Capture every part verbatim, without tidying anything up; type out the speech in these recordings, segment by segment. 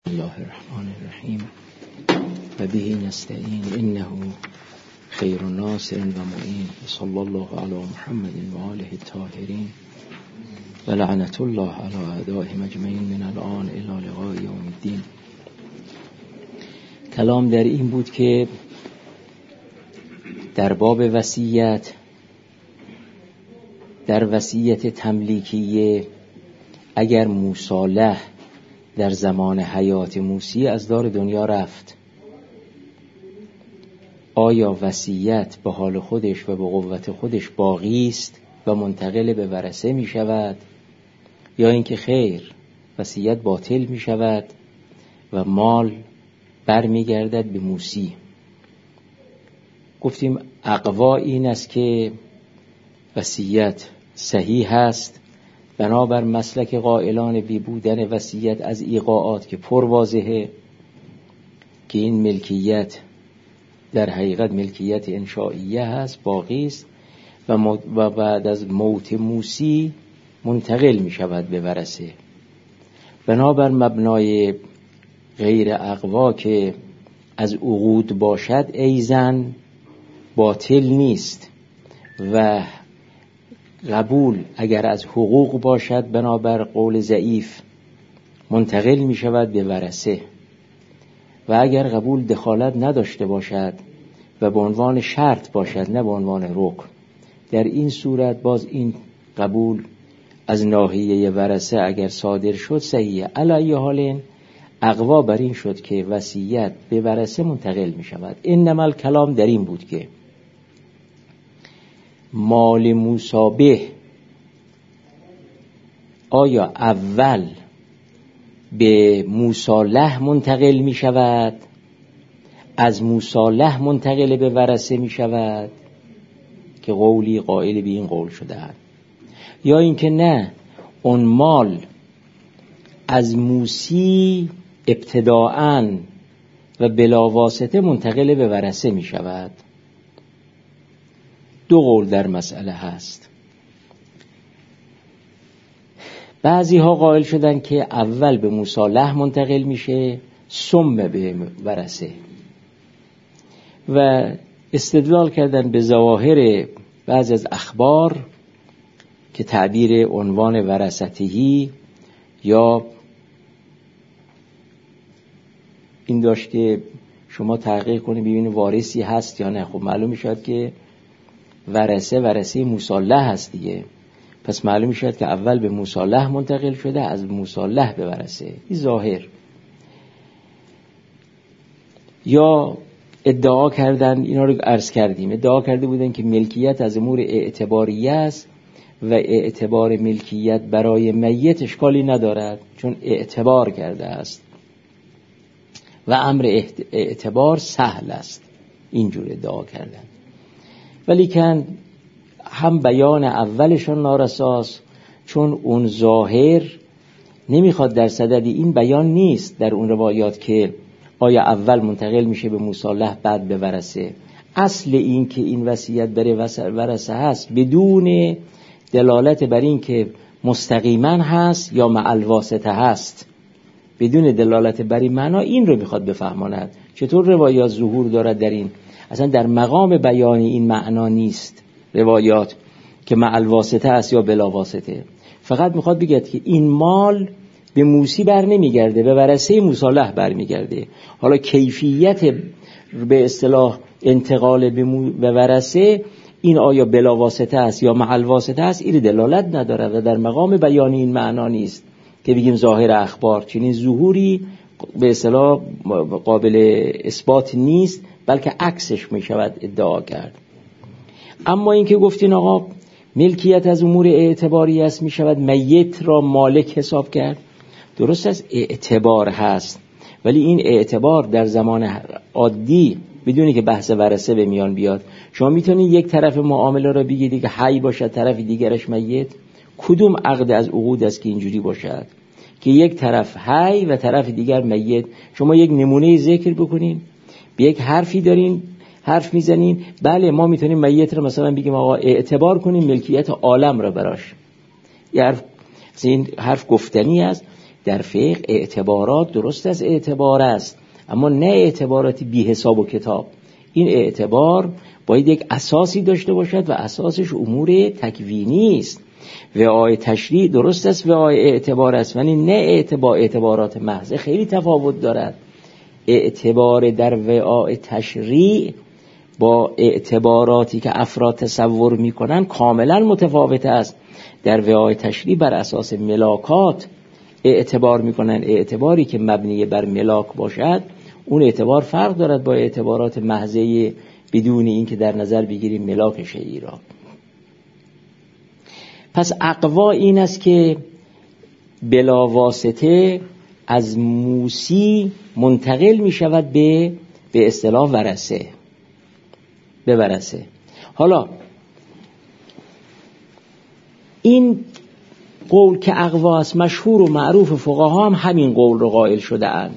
الله الرحمن الرحیم و به نستعین انه خیر ناصر و معین صلی الله علی محمد و آله الطاهرین و لعنت الله علی اعدائهم اجمعین من الان الی لقاء یوم الدین. کلام در این بود که در باب وصیت، در وصیت تملیکیه، اگر مصالح در زمان حیات موسی از دار دنیا رفت، آیا وصیت به حال خودش و به قوت خودش باقی است و منتقل به ورثه می شود، یا اینکه خیر، وصیت باطل می شود و مال برمی گردد به موسی؟ گفتیم اقوا این است که وصیت صحیح است، بنابر مسلک قائلان بی بودن وصیت از ایقاعات که پر واضحه که این ملکیت در حقیقت ملکیت انشائیه هست، باقی است و بعد از موت موسی منتقل می شود به ورثه. بنابر مبنای غیر اقوا که از عقود باشد ایزن باطل نیست و قبول اگر از حقوق باشد بنابر قول ضعیف منتقل می شود به ورثه، و اگر قبول دخالت نداشته باشد و به عنوان شرط باشد نه به عنوان رکن، در این صورت باز این قبول از ناحیه ورثه اگر صادر شد صحیحه. علی حال اقوا بر این شد که وصیت به ورثه منتقل می شود. انما الکلام در این بود که مال مصابه آیا اول به مصالح منتقل می شود، از مصالح منتقل به ورثه می شود که قولی قائل به این قول شده است، یا اینکه نه، اون مال از موسی ابتداءً و بلا واسطه منتقل به ورثه می شود. دو قول در مسئله هست. بعضی ها قائل شدن که اول به مصالح منتقل میشه ثم به ورثه و استدلال کردن به ظواهر بعضی از اخبار که تعبیر عنوان ورثتهی یا این داشت که شما تحقیق کنید ببینید وارثی هست یا نه. خب معلوم میشد که ورثه ورثه مصالح هست دیگه، پس معلوم میشد که اول به مصالح منتقل شده از مصالح به ورثه. این ظاهر. یا ادعا کردن، اینا رو عرض کردیم، ادعا کرده بودن که ملکیت از امور اعتباریه است و اعتبار ملکیت برای میت اشکالی ندارد چون اعتبار کرده است و امر اعتبار سهل است. اینجور ادعا کردن، ولی کن هم بیان اولشون نارساست چون اون ظاهر نمیخواد در صدد این بیان نیست در اون روایات که آیا اول منتقل میشه به مصالح بعد به ورثه. اصل این که این وصیت برای ورثه هست بدون دلالت بر این که مستقیما هست یا مع الواسطه هست، بدون دلالت بر این معنا این رو میخواد بفهماند. چطور روایات ظهور دارد در این؟ اصلا در مقام بیان این معنا نیست روایات که مع الواسطه است یا بلا واسطه. فقط میخواد بگه که این مال به موسی بر نمیگرده، به ورثه مصالح بر میگرده. حالا کیفیت به اصطلاح انتقال به ورثه این آیا بلا واسطه است یا مع الواسطه است، این دلالت ندارد و در مقام بیان این معنا نیست که بگیم ظاهر اخبار چنین ظهوری به اصطلاح قابل اثبات نیست، بلکه عکسش می شود ادعا کرد. اما این که گفتین آقا ملکیت از امور اعتباری است، می شود میت را مالک حساب کرد. درست است اعتبار هست، ولی این اعتبار در زمان عادی بدونی که بحث ورثه به میان بیاد شما میتونید یک طرف معامله را بگید که حی باشد طرف دیگرش میت؟ کدوم عقد از عقود است که اینجوری باشد که یک طرف حی و طرف دیگر میت؟ شما یک نمونه ذکر بکنین، به یک حرفی دارین حرف میزنین، بله ما میتونیم میت رو مثلا بگیم آقا اعتبار کنیم ملکیت عالم رو براش. یه حرف این حرف گفتنی است، در فقه اعتبارات درست از اعتبار است، اما نه اعتباراتی بی حساب و کتاب. این اعتبار باید یک اساسی داشته باشد و اساسش امور تکوینی است. وعای تشریع درست است، وعای اعتبار است، ولی نه اعتبار اعتبارات محض، خیلی تفاوت دارد. اعتبار در وعای تشریع با اعتباراتی که افراد تصور میکنن کاملا متفاوت است. در وعای تشریع بر اساس ملاکات اعتبار میکنن، اعتباری که مبنی بر ملاک باشد اون اعتبار فرق دارد با اعتبارات محضه بدون این که در نظر بگیریم ملاک شیئی را. پس اقوا این است که بلا واسطه از موسی منتقل می شود به به اصطلاح ورثه، به ورثه. حالا این قول که اقوا است مشهور و معروف فقها هم همین قول رو قائل شده اند.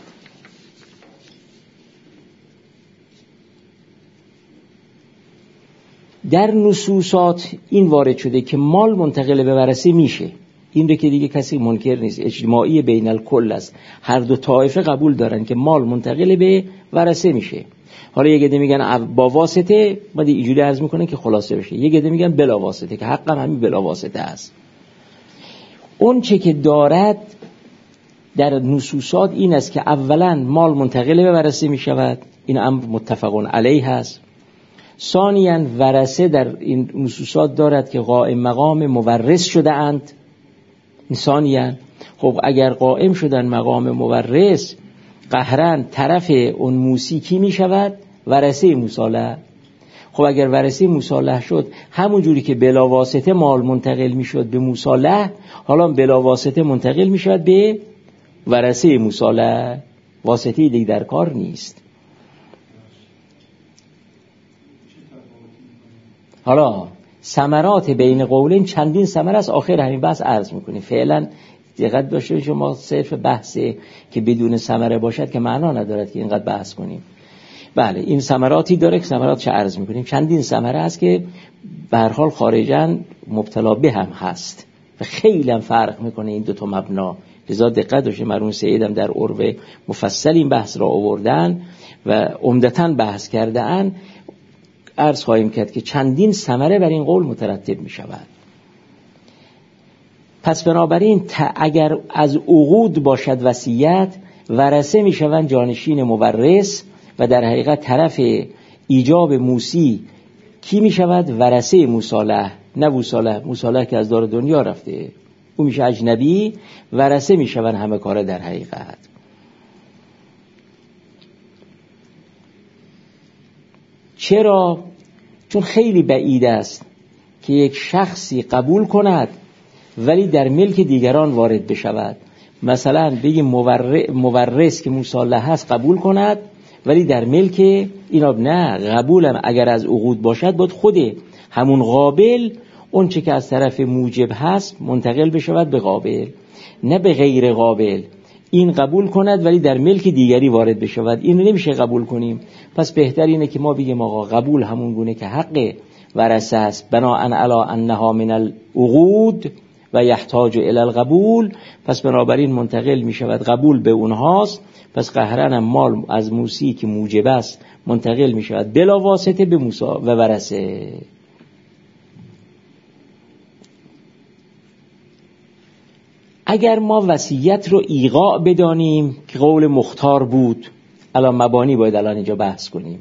در نصوصات این وارد شده که مال منتقل به ورثه میشه، این رو که دیگه کسی منکر نیست، اجماعی بین الکل است، هر دو طایفه قبول دارن که مال منتقل به ورثه میشه. حالا یه گده میگن با واسطه، بعد اینجوری عرض میکنن که خلاصه بشه، یه گده میگن بلا واسطه که حقا همین بلا واسطه است. اون چه که دارد در نصوصات این است که اولا مال منتقل به ورثه میشود، این امر متفقون علیه است. ثانیاً ورثه در این نصوصات دارد که قائم مقام مورث شده اند. ثانیاً خب اگر قائم شدن مقام مورث، قهرن طرف اون موسی کی می شود؟ ورثه مصالح. خب اگر ورثه مصالح شد، همون جوری که بلا واسطه مال منتقل می شد به مصالح، حالا بلا واسطه منتقل می شود به ورثه مصالح. واسطه دیگه در کار نیست. حالا ثمرات بین قولین چندین ثمره است، آخر همین بحث عرض میکنیم. فعلا دقت داشته باشید، ما صرف بحثه که بدون ثمره باشد که معنا ندارد که اینقدر بحث کنیم. بله این ثمراتی داره که ثمراتش عرض میکنیم. چندین ثمره است که به هر حال خارجاً مبتلا به هم هست و خیلی هم فرق میکنه این دو تا مبنا. لذا دقت داشته، مرحوم سیدم در عروه مفصل این بحث را آوردن و عمدتاً بحث کرده‌اند. عرض خواهیم کرد که چندین ثمره بر این قول مترتب می شود. پس بنابراین اگر از عقود باشد وصیت، ورثه می شوند جانشین مورث و در حقیقت طرف ایجاب موسی کی می شود؟ ورثه مصالح، نه مصالح. مصالح که از دار دنیا رفته، او میشه اجنبی، ورثه می شوند همه کاره در حقیقت. چرا؟ چون خیلی بعید است که یک شخصی قبول کند ولی در ملک دیگران وارد بشود. مثلا بگیم مورث که مصالح هست قبول کند ولی در ملک اینا نه. قبولم اگر از عقود باشد باید خود همون قابل اون چه که از طرف موجب هست منتقل بشود به قابل، نه به غیر قابل. این قبول کند ولی در ملک دیگری وارد بشود، اینو نمیشه قبول کنیم. پس بهتر اینه که ما بگیم آقا قبول همون گونه که حق ورثه است، بناءً علی انها من العقود و یحتاج الی القبول، پس بنابراین منتقل میشود، قبول به اونهاست. پس قهرن مال از موسی که موجب است منتقل میشود بلا واسطه به موسی و ورثه. اگر ما وصیت رو ایقاع بدانیم که قول مختار بود، الان مبانی باید الان اینجا بحث کنیم.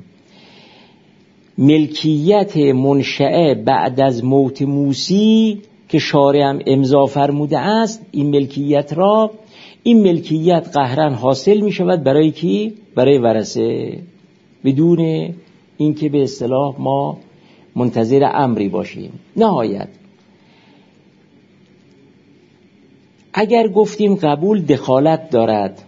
ملکیت منشأه بعد از موت موسی که شارع هم امضا فرموده است، این ملکیت را، این ملکیت قهرن حاصل می شود برای کی؟ برای ورثه، بدون اینکه به اصطلاح ما منتظر امری باشیم. نهایت اگر گفتیم قبول دخالت دارد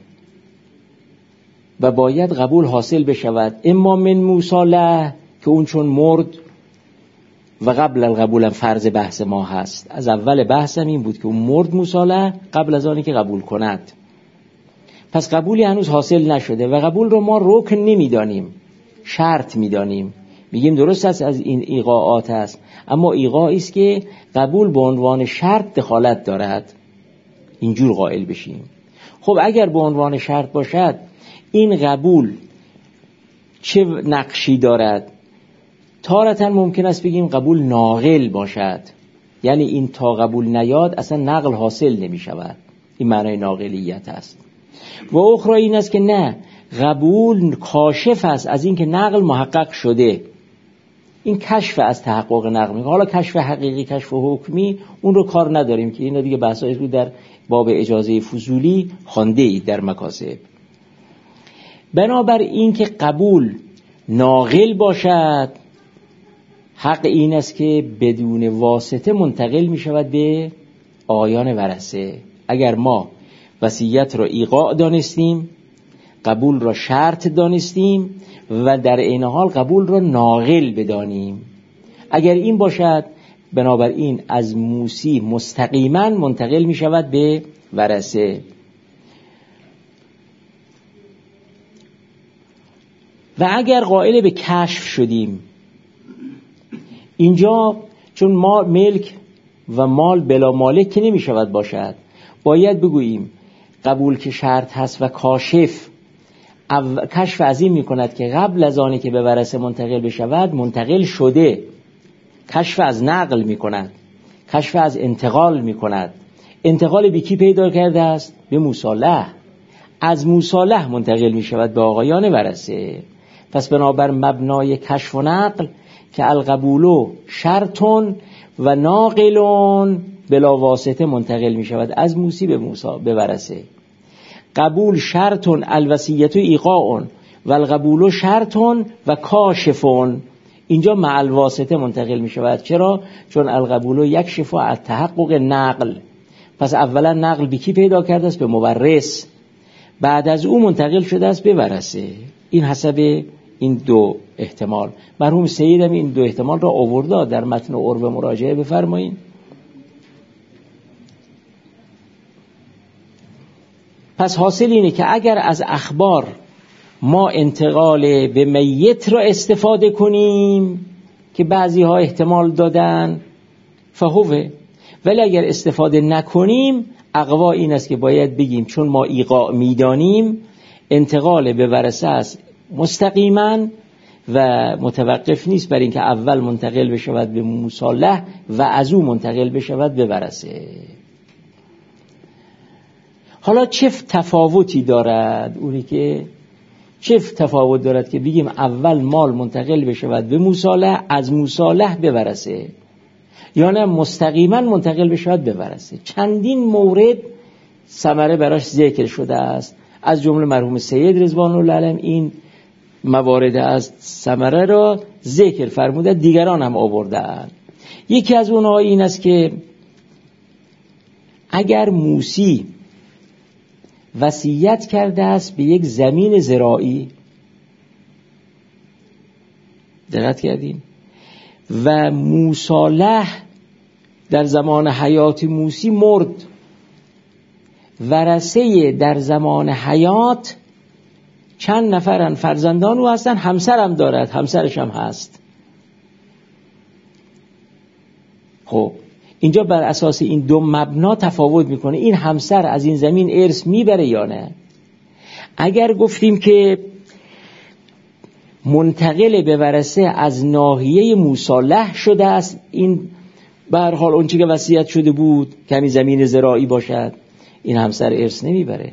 و باید قبول حاصل بشود، اما من مصالح که اون چون مرد و قبل القبول هم فرض بحث ما هست، از اول بحثم این بود که اون مرد مصالح قبل از آنی که قبول کند، پس قبولی هنوز حاصل نشده و قبول رو ما رکن نمیدانیم، شرط میدانیم. میگیم درست است از این ایقاعات است، اما ایقاعی است که قبول به عنوان شرط دخالت دارد. اینجور قائل بشیم. خب اگر به عنوان شرط باشد این قبول چه نقشی دارد؟ تارةً ممکن است بگیم قبول ناقل باشد، یعنی این تا قبول نیاد اصلا نقل حاصل نمی شود، این معنای ناقلیت است. و اخرى این است که نه، قبول کاشف است از این که نقل محقق شده، این کشف از تحقق نقل میگه. حالا کشف حقیقی، کشف حکمی، اون رو کار نداریم که اینا دیگه بحثایی رو در باب اجازه فضولی خوانده اید در مکاسب. بنابر این که قبول ناقل باشد، حق این است که بدون واسطه منتقل می شود به آیان ورثه. اگر ما وصیت را ایقاع دانستیم، قبول را شرط دانستیم و در این حال قبول را ناقل بدانیم، اگر این باشد بنابراین از موسی مستقیما منتقل می شود به ورثه. و اگر قائل به کشف شدیم، اینجا چون ما ملک و مال بلا مالک که نمی شود باشد، باید بگوییم قبول که شرط هست و کاشف کشف از این می کند که قبل از آنی که به ورثه منتقل بشود منتقل شده، کشف از نقل می کند، کشف از انتقال می کند. انتقال به کی پیدا کرده است؟ به مصالح. از مصالح منتقل می شود به آقایان ورثه. پس بنابر مبنای کشف و نقل که القبولو شرطون و ناقلون بلا واسطه منتقل می شود از موسی به موسی به ورثه. قبول شرطون الوصیت ایقاعون و القبولو شرطون و کاشفون، اینجا مع الواسطه منتقل می شود. چرا؟ چون القبولو یکشف از تحقق نقل. پس اولا نقل به کی پیدا کرده است؟ به مورث. بعد از او منتقل شده است به ورثه. این حسب این دو احتمال. مرحوم سید هم این دو احتمال را آورده در متن عرب مراجعه بفرمایید. پس حاصل اینه که اگر از اخبار ما انتقال به میت را استفاده کنیم که بعضی ها احتمال دادن فهوه، ولی اگر استفاده نکنیم اقوا این است که باید بگیم چون ما ایقاع میدانیم انتقال به ورثه است مستقیما و متوقف نیست بر اینکه اول منتقل بشود به مصالح و از او منتقل بشود به ورثه. حالا چه تفاوتی دارد؟ اونی که چه تفاوت دارد که بگیم اول مال منتقل بشود به مصالح، از مصالح به ورثه، یا نه مستقیما منتقل بشود به ورثه. چندین مورد ثمره براش ذکر شده است، از جمله مرحوم سید رضوان الله علیه این موارد از ثمره را ذکر فرموده، دیگران هم آوردند. یکی از اونها این است که اگر موسی وصیت کرده است به یک زمین زراعی، دقت کردین، و مصالح در زمان حیات موسی مرد، ورثه در زمان حیات چند نفرن فرزندان او هستن، همسرم دارد، همسرش هم هست. خب اینجا بر اساس این دو مبنا تفاوت میکنه، این همسر از این زمین ارث میبره یا نه. اگر گفتیم که منتقل به ورثه از ناحیه مصالح شده است، این به هر حال اون چیزی که وصیت شده بود که همین زمین زراعی باشد، این همسر ارث نمیبره.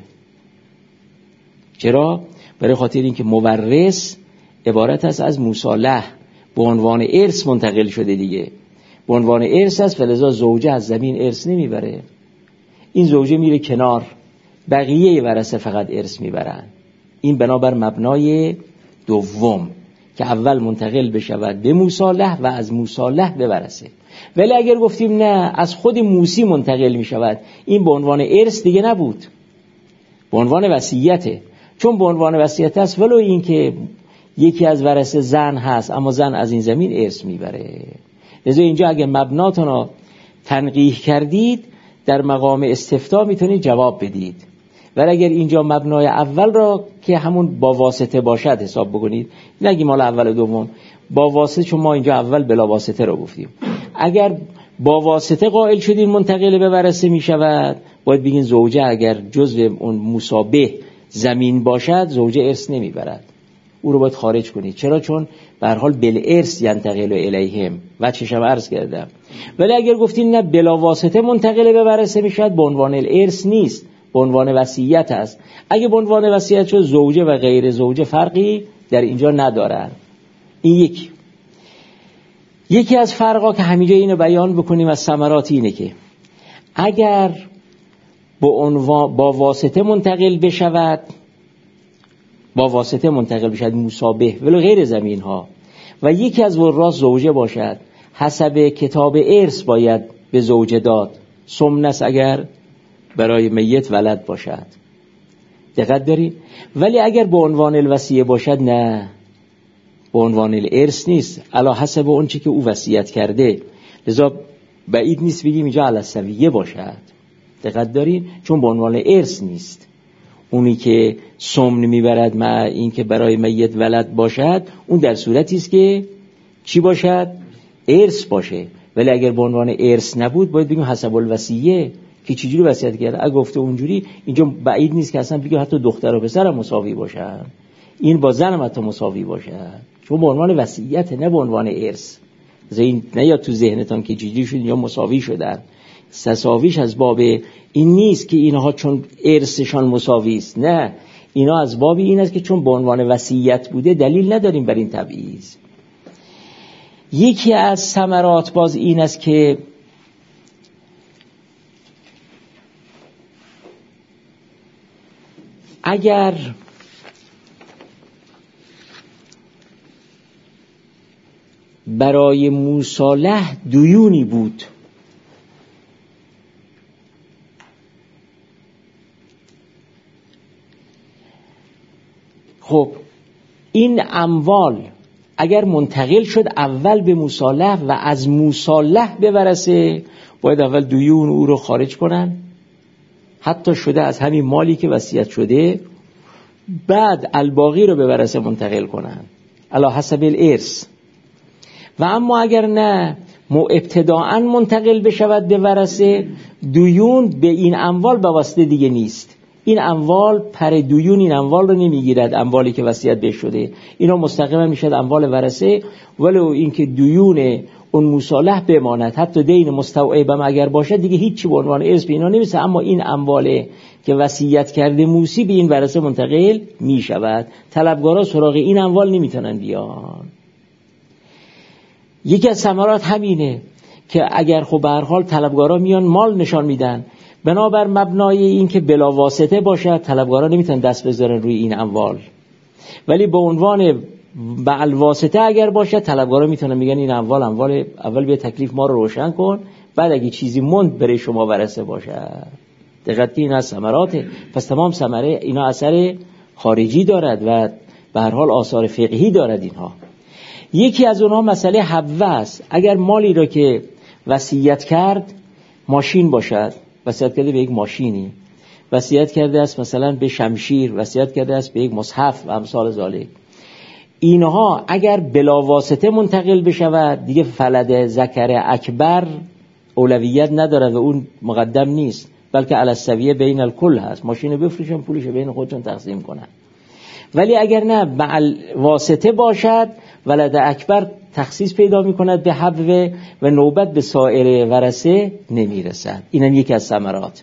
چرا؟ برای خاطر اینکه مورث عبارت است از مصالح، به عنوان ارث منتقل شده دیگه، به عنوان ارث است، فلذا زوجه از زمین ارث نمیبره، این زوجه میره کنار، بقیه ورثه فقط ارث میبرن. این بنابر مبنای دوم که اول منتقل بشود به مصالح و از مصالح به ورثه. ولی اگر گفتیم نه، از خود موسی منتقل میشود، این به عنوان ارث دیگه نبود، به عنوان وصیته. چون به عنوان وصیت است، ولو این که یکی از ورثه زن هست، اما زن از این زمین ارث میبره. لذا اینجا اگر مبناتون رو تنقیح کردید در مقام استفتاء میتونید جواب بدید، ولی اگر اینجا مبنای اول را که همون با واسطه باشد حساب بکنید، نگیم حالا اول و دوم با واسطه، چون ما اینجا اول بلا واسطه رو گفتیم. اگر با واسطه قائل شدین منتقل به ورثه می شود، باید بگین زوجه اگر جزو اون مصابه زمین باشد زوجه ارث نمی برد، او رو باید خارج کنید. چرا؟ چون به هر حال بالارث ینتقل الیهم و چشم عرض کردم. ولی اگر گفتین نه بلا واسطه منتقل به ورثه می شود، به عنوان الارث نیست، به عنوان وصیت است. اگه به عنوان وصیت شد زوجه و غیر زوجه فرقی در اینجا ندارن. این یکی یکی از فرقا که همینجا اینو بیان بکنیم از ثمرات اینه که اگر با عنوان با واسطه منتقل بشود، با واسطه منتقل بشود مصابه ولو غیر زمین ها و یکی از وراث زوجه باشد، حسب کتاب ارث باید به زوجه داد، سمنس اگر برای میت ولد باشد. دقت دارید؟ ولی اگر به عنوان الوصیه باشد نه، به عنوان الارث نیست، علی حسب اون چی که او وصیت کرده. لذا بعید نیست بگیم اینجا علی السویه باشد. دقت دارید؟ چون به عنوان ارث نیست. اونی که سمن میبرد مع این که برای میت ولد باشد، اون در صورتی است که چی باشد؟ ارث باشه. ولی اگر به عنوان ارث نبود باید بگیم حسب الوصیه که چجوری وصیت کرده. اگه گفته اونجوری، اینجا بعید نیست که اصلا بگیم حتی دختر و پسر هم مساوی باشن، این با زن هم حتی مساوی باشد، چون به عنوان وصیت نه به عنوان ارث. این نه یا تو ذهنتان که چجوری شد یا مساوی شدن، تساویش از باب این نیست که اینها چون ارثشان مساوی است، نه، اینا از باب این است که چون به عنوان وصیت بوده دلیل نداریم بر این تبعیض. یکی از ثمرات باز این است که اگر برای مصالح دیونی بود، خب این اموال اگر منتقل شد اول به مصالح و از مصالح به ورثه، باید اول دیون او رو خارج کنن، حتی شده از همین مالی که وصیت شده، بعد الباقی رو به ورثه منتقل کنن علی حسب الارث. و اما اگر نه ابتداءً منتقل بشود به ورثه، دیون به این اموال به واسطه دیگه نیست. این اموال پر دیون این اموال رو نمیگیرد، اموالی که وصیت به شده اینا مستقیما میشد اموال ورثه، ولو اینکه دیون اون مصالح بماند، حتی دین مستوعبم اگر باشه دیگه هیچی به عنوان ارث به اینا نمیشه، اما این امواله که وصیت کرده موسی به این ورثه منتقل میشود. طلبگارا سراغ این اموال نمیتونن بیان. یکی از ثمرات همینه که اگر خب به هر حال طلبگارا میان مال نشان میدن، بنابر مبنای این که بلا واسطه باشد طلبگارا نمیتونن دست بذارن روی این اموال، ولی به عنوان بعل واسطه اگر باشد طلبگارا میتونن میگن این اموال اموال اول به تکلیف ما رو روشن کن، بعد اگه چیزی موند برای شما ورثه باشد. دقت این از ثمراته. پس تمام ثمره اینا اثر خارجی دارد و به هر حال آثار فقهی دارد اینها. یکی از اونها مسئله حبوه است. اگر مالی را که وصیت کرد، ماشین باشد، وصیت کرده به یک ماشینی، وصیت کرده است مثلا به شمشیر، وصیت کرده است به یک مصحف و امثال ذالک، اینها اگر بلا واسطه منتقل بشود دیگه فلد ذکر اکبر اولویت ندارد و اون مقدم نیست، بلکه علی السویه بین الکل هست، ماشین بفروشن پولش بین خودشون تقسیم کنن. ولی اگر نه مع واسطه باشد ولد اکبر تخصیص پیدا می کند به حبوه و نوبت به سایر ورثه نمی رسد. اینم یکی از ثمرات.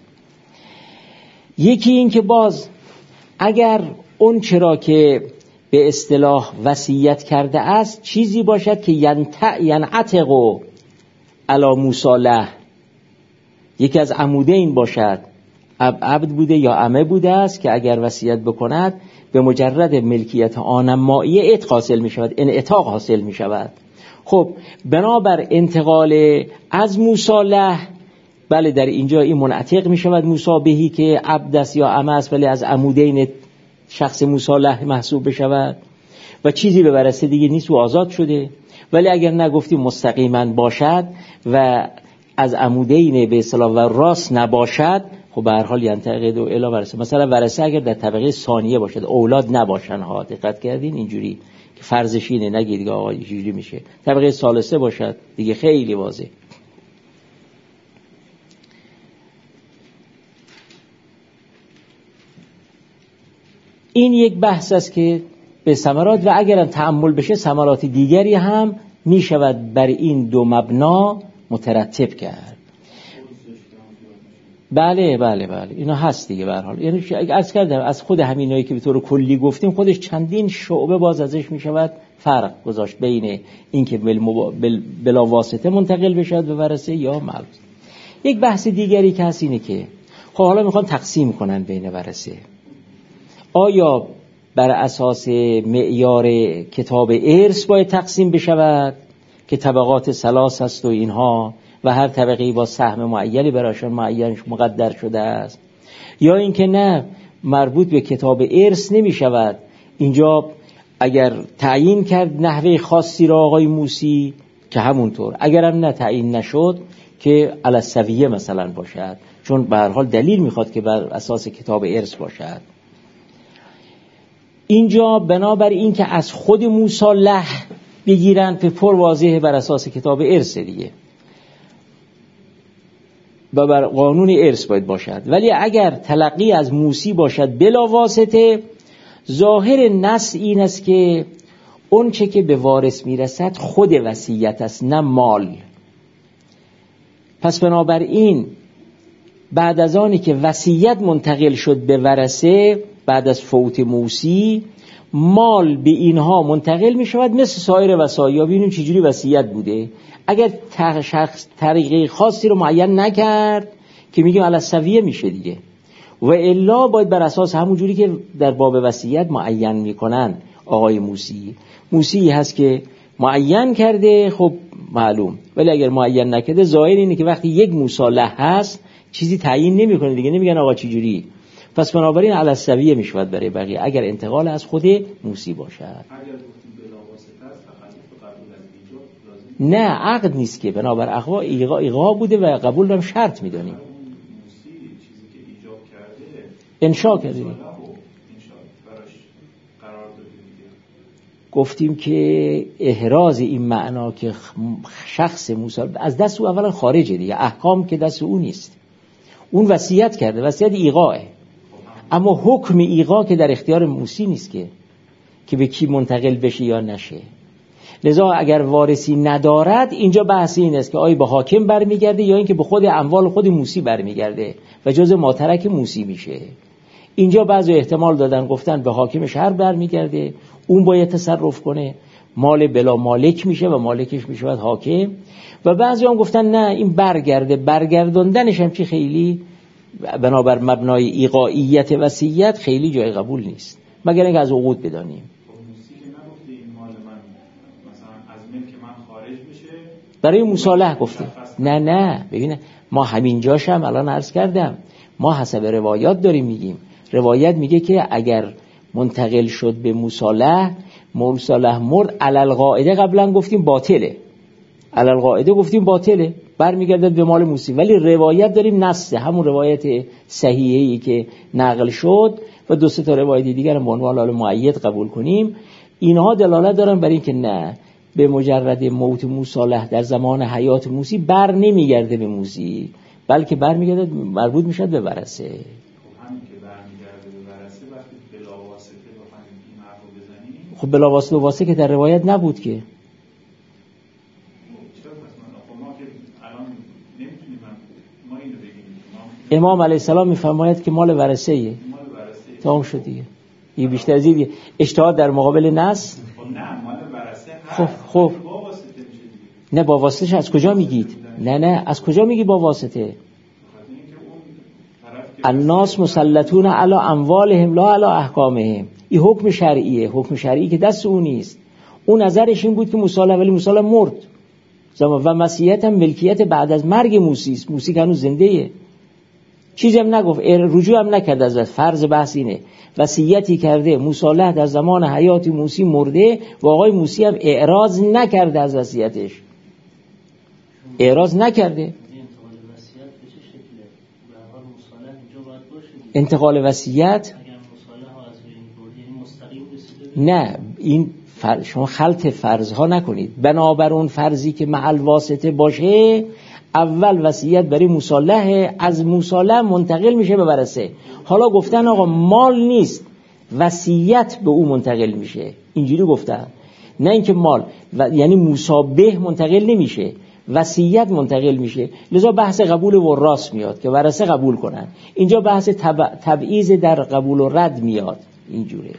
یکی این که باز اگر اون چرا که به اصطلاح وصیت کرده است چیزی باشد که ینعتق علی مصالح، یکی از عمودین باشد، عبد بوده یا عمه بوده است که اگر وصیت بکند به مجرد ملکیت آنمایی عتق حاصل می شود، انعتاق حاصل می شود. خب بنابر انتقال از مصالح، بله در اینجا این منعتق می شود مصابهی که عبد است یا عمه است، ولی از عمودین شخص مصالح محسوب بشود و چیزی به ورثه دیگه نیست و آزاد شده. ولی اگر نگفتیم مستقیما باشد و از عمودین به اصطلاح و راست نباشد، خب به هر حال ینتقد و الی ورثه. مثلا ورثه اگر در طبقه ثانیه باشد، اولاد نباشن ها، دقت کردین اینجوری که فرضش اینه، نگید دیگه آقا اینجوری میشه، طبقه ثالثه باشد دیگه خیلی واضحه. این یک بحث است که به ثمرات و اگر تأمل بشه ثمرات دیگری هم می شود بر این دو مبنا مترتب کرد. بله بله بله اینا هست دیگه به هر حال. یعنی عرض کردم از خود همینایی که به طور کلی گفتیم خودش چندین شعبه باز ازش می شود فرق گذاشت بین این که بلا واسطه منتقل بشد به ورثه یا ملغوز. یک بحث دیگری که هست اینه که خب حالا میخوان تقسیم کنن بین ورثه، آیا بر اساس معیار کتاب ارث باید تقسیم بشود که طبقات ثلاث هست و اینها و هر طبقه‌ای با سهم معینی براشون معینش مقدر شده است، یا اینکه نه مربوط به کتاب ارث نمی شود، اینجا اگر تعیین کرد نحوه خاصی را آقای موسی که همونطور، اگرم نه تعیین نشد که علی السویه مثلا باشد، چون به هر حال دلیل میخواد که بر اساس کتاب ارث باشد. اینجا بنابر این که از خود موسی له بگیرن به پر واضحه بر اساس کتاب ارث دیگه و بر قانون ارث باید باشد. ولی اگر تلقی از موسی باشد بلا واسطه، ظاهر نص این است که اون چه که به وارث میرسد خود وصیت است نه مال. پس بنابراین بعد از آنی که وصیت منتقل شد به ورثه بعد از فوت موسی، مال به اینها منتقل می شود مثل سایر وصایا. ببینیم چجوری وصیت بوده. اگر شخص طریقه خاصی رو معین نکرد که میگیم علی السویه میشه دیگه، و الا باید بر اساس همون جوری که در باب وصیت معین میکنن. آقای موسی موسی هست که معین کرده، خب معلوم، ولی اگر معین نکرده ظاهر اینه که وقتی یک موسی له هست چیزی تعیین نمیکنه دیگه، نمیگن آقا چه جوری. پس بنابراین علی السویه میشود برای بقیه اگر انتقال از خود موسی باشد. اگر گفتیم بلا واسطه است تخلیف قبول از ایجاب نه عقد نیست که بنابر اقوا ایقا ایقا بوده و قبول هم شرط میدونیم. موسی چیزی که ایجاب کرده انشاء کرده گفتیم که احراز این معنا که شخص موسی از دست او اولا خارجه دیگه، احکام که دست او نیست، اون وصیت کرده، وصیت ایقاه، اما حکم ایقا که در اختیار موسی نیست که که به کی منتقل بشه یا نشه. لذا اگر وارثی ندارد اینجا بحث این است که آیا به حاکم برمیگرده یا اینکه به خود اموال خود موسی برمیگرده و جز ماترک موسی میشه. اینجا بعضی احتمال دادن گفتن به حاکم شهر برمیگرده، اون باید تصرف کنه، مال بلا مالک میشه و مالکش میشه حاکم. و بعضی هم گفتن نه این برگرده، برگرداندنش هم چی خیلی بنابر مبنای ایقاعیت وصیت خیلی جای قبول نیست مگر اینکه از عقود بدانیم. موسی که نگفته این مال من مثلا از ملک من خارج بشه، برای مصالح گفته. نه نه ببینه ما همین جاش هم الان عرض کردم ما حسب روایات داریم میگیم. روایت میگه که اگر منتقل شد به مصالح، مصالح مرد علل قاعده قبلا گفتیم باطله، علل قاعده گفتیم باطله، برمیگردد به مال موسی. ولی روایت داریم نصه همون روایت صحیحی که نقل شد و دو سه تا روایت دیگر هم به عنوان مؤید قبول کنیم، اینها دلالت دارن بر این که نه به مجرد موت مصالح در زمان حیات موسی بر نمیگرده به موسی، بلکه برمیگرده مربوط میشد به ورثه. خب همین که برمیگرده به ورثه وقتی بلا واسطه بخوایم این حرفو بزنیم، خب بلا واسطه و واسطه که در روایت نبود که. امام علیه السلام میفرماید که مال ورثه ایه، تمام شد دیگه، یه بیشتر از این اجتهاد در مقابل نص. نه مال ورثه خب خب با واسطه میشه دیگه. نه با واسطهش از کجا میگید؟ نه نه از کجا میگی با واسطه؟ الناس مسلطون علی اموالهم لا علی احکامهم. این حکم شرعیه، حکم شرعی که دست اون نیست. اون نظرش این بود که مصالح، ولی مصالح مرد و مسیحیت هم ملکیت بعد از مرگ موسی است، موسی که هنوز زنده ایه. چیزی هم نگفت، رجوع هم نکرد از فرض بحث اینه وصیتی کرده مصالح در زمان حیات موسی مرده و آقای موسی هم اعراض نکرده از وصیتش، اعراض نکرده. انتقال وصیت نه، این فر... شما خلط فرضها نکنید. بنابر اون فرضی که محل واسطه باشه اول وصیت برای مصالحه، از مصالح منتقل میشه به ورثه. حالا گفتن آقا مال نیست، وصیت به او منتقل میشه. اینجوری گفتم، نه اینکه مال و یعنی مصابه منتقل نمیشه، وصیت منتقل میشه. لذا بحث قبول وراث میاد که ورثه قبول کنن. اینجا بحث تبع... تبعیض در قبول و رد میاد. اینجوره.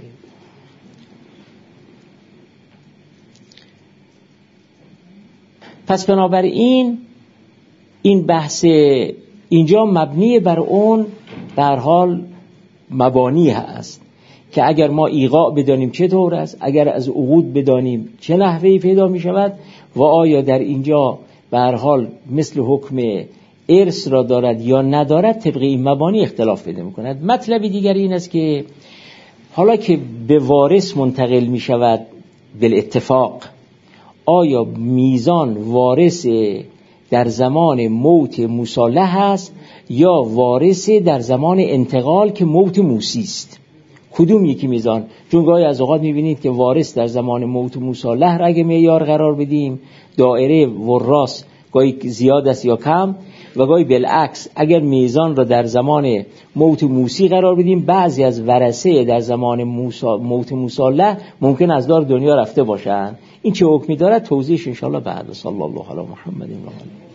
پس بنابراین این بحث اینجا مبنی بر اون به هر حال مبانی هست که اگر ما ایقاع بدانیم چطور است، اگر از عقود بدانیم چه نحوهی پیدا می شود و آیا در اینجا به هر حال مثل حکم ارث را دارد یا ندارد، طبق این مبانی اختلاف پیدا می کند. مطلب دیگر این است که حالا که به وارث منتقل می شود بالاتفاق، آیا میزان وارث در زمان موت مصالح است یا وارث در زمان انتقال که موت موصی است؟ کدوم یکی میزان؟ چون گاهی از اوقات میبینید که وارث در زمان موت مصالح را اگه معیار قرار بدیم، دایره وراث گاهی زیاد است یا کم، و گاهی بالعکس اگر میزان را در زمان موت موصی قرار بدیم، بعضی از ورثه در زمان موت مصالح ممکن از دار دنیا رفته باشند. این چه حکمی دارد توضیحش انشاءالله بعد. صلی الله علی محمد و آله.